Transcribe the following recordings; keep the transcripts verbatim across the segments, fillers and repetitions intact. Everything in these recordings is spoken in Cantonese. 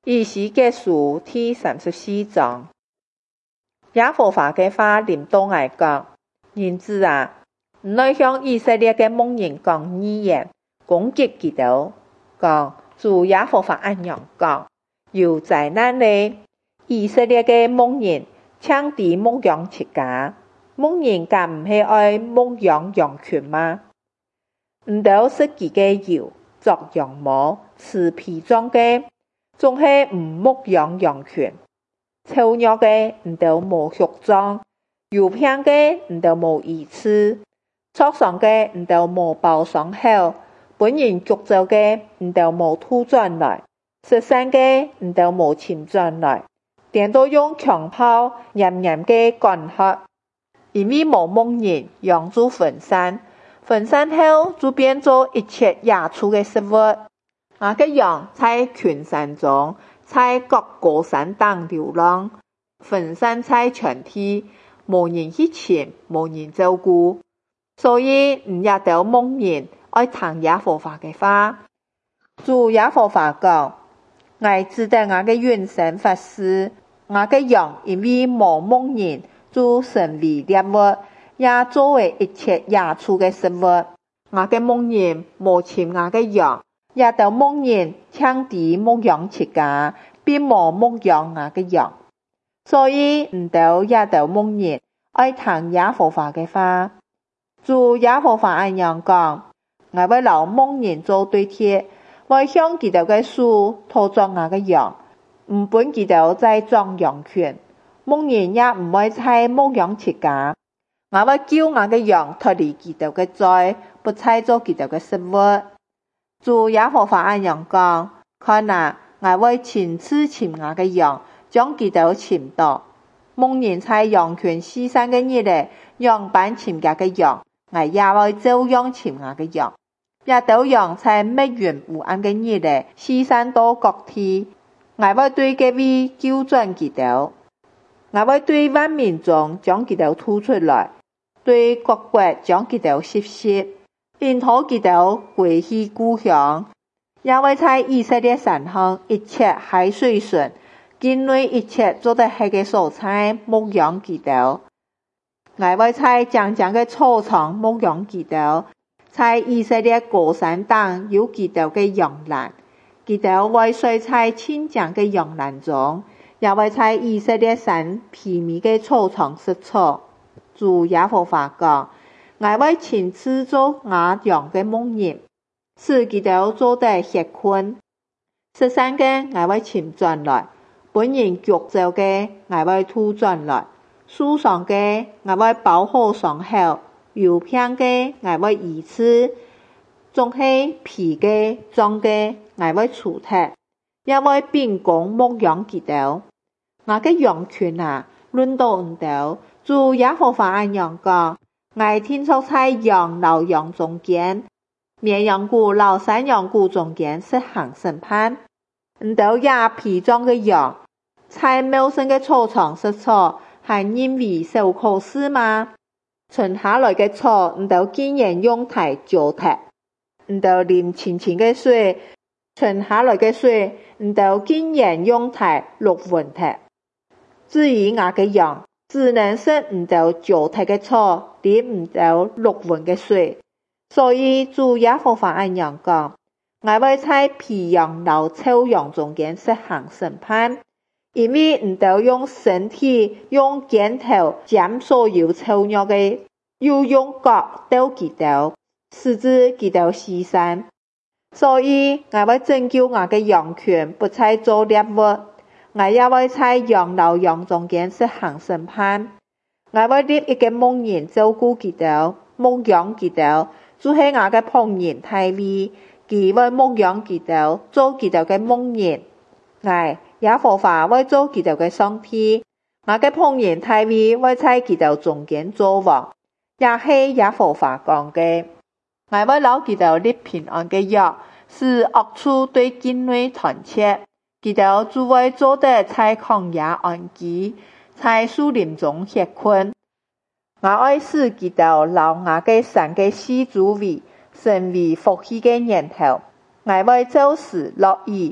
以是結束第三十四章。耶和華嘅話臨到我講：人子啊，唔來向以色列嘅牧人講預言，攻擊佢哋，講主耶和華按樣講，有災難咧！以色列嘅牧人搶地牧養自家，牧人敢唔係愛牧養羊群嗎？唔到食佢嘅油，作羊毛，吃皮裝嘅，總係唔牧養羊群。臭肉嘅唔到無肉裝，油片嘅唔到無魚翅，桌上嘅唔到無包裝好，本人焗做嘅唔到無吐轉來，食生嘅唔到無濺轉來，點都用強炮嚴嚴嘅趕喝，因為無牧人養豬分散，分散後就變做一切野畜嘅食物。我嘅羊在群山中，在各高山當流浪，分散在全地，無人去尋，無人照顧，所以唔也到牧人愛聽耶和華嘅話。主耶和華講：我指定我嘅永生發誓，我嘅羊因為無牧人，就成為獵物，也作為一切野畜嘅食物。我嘅牧人無親我嘅羊，也到牧人搶地牧養自家，並無牧養我嘅羊。所以唔到也到牧人愛聽耶和華嘅話。主耶和華按樣講：我會留牧人做對鐵，會向佢哋嘅樹拖作我嘅羊，唔本佢哋再裝羊群。牧人也唔會再牧養自家。我會叫我嘅羊脫離佢哋嘅罪，不再做佢哋嘅食物。主耶和華按樣講：看啊，我會親自尋我嘅羊，將佢哋尋到。牧人在羊群四散嘅日嚟，羊班尋家嘅羊，我也會照樣尋我嘅羊。也到羊在密雲無暗嘅日嚟，四散到各地，我會對佢哋糾轉佢哋。我會對萬民中將佢哋吐出來，對各國將佢哋攝攝，引導佢哋歸去故鄉。也會在以色列山上一切海水順，境內一切做得起嘅蔬菜牧養佢哋。我會在長長嘅草場牧養佢哋，在以色列高山當有佢哋嘅羊欄，佢哋會睡在清靜嘅羊欄中，也會在以色列山皮密嘅草場食草。主耶和華講：我會親自做我羊嘅牧人，使佢哋做得歇困。食生嘅我會濺轉來，本人焗做嘅我會吐轉來，樹上嘅我會包好上好，油片嘅我會移吃，總係皮嘅裝嘅我會除掉，也會秉公牧養佢哋。我嘅羊群啊，輪到唔到，主耶和華按樣講：我天作在羊老羊中間，綿羊谷老山羊谷中間實行審判。唔到也皮裝嘅羊，在茂盛嘅草場食草，係因為受苦事嗎？存下來嘅草，唔到竟然用嚟糟蹋；唔到啉清清嘅水，存下來嘅水，唔到竟然用嚟淥渾嘅。至於我嘅羊，只能食唔到糟蹋嘅草，啉唔到淥渾嘅水。所以主耶和華按樣講：我會在皮羊老臭羊中間實行審判，因為唔到用身體用肩頭斬所有臭肉嘅，又用角鬥佢哋，使之佢哋四散。所以我會拯救我嘅羊群，不再做獵物。我也會在羊老羊中間實行審判。我會立一個牧人照顧佢哋，牧養佢哋，就係我嘅僕人大衛。佢會牧養佢哋，做佢哋嘅牧人。我耶和華會做佢哋嘅上帝。我嘅僕人大衛會在佢哋中間做王，也係耶和華講嘅。我會留佢哋立平安嘅約，使惡處對境內團結。佢哋就會做得在曠野安居，在樹林中歇困。我愛使佢哋留我嘅山嘅四周圍，成為福氣嘅源頭。我會做事樂意，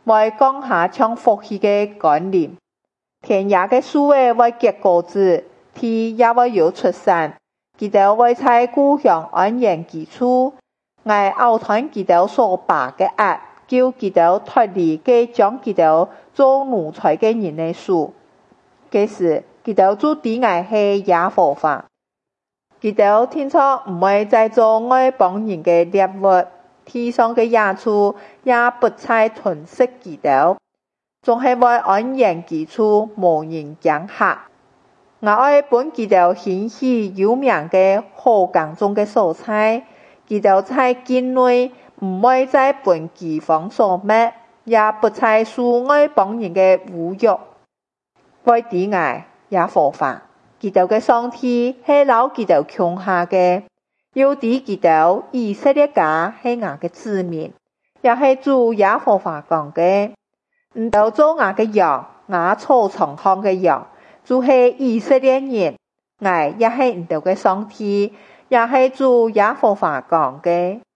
為降下將福氣嘅甘霖。田野嘅樹會為結果子，天也會有出產。佢哋會在故鄉安然居住。我後團佢哋所把嘅壓，叫佢哋脫離嘅將佢哋做奴才嘅人嘅手。這時，佢哋就知我係耶和華。佢哋聽說唔會再做外邦人嘅獵物，天上嘅野畜也不再吞噬佢哋，仲係會安然居住，無人驚嚇。我愛本佢哋興起有名嘅好耕種嘅蔬菜，佢哋在境內唔會再本饑荒所滅，也不再受外邦人嘅侮辱。為啲我耶和華，佢哋嘅上帝係留佢哋窮下嘅，要啲佢哋以色列家係我嘅子民，也係主耶和華講嘅。唔到做我嘅羊，我草場上嘅羊，就係以色列人，我也係唔到嘅上帝，也係主耶和華講嘅。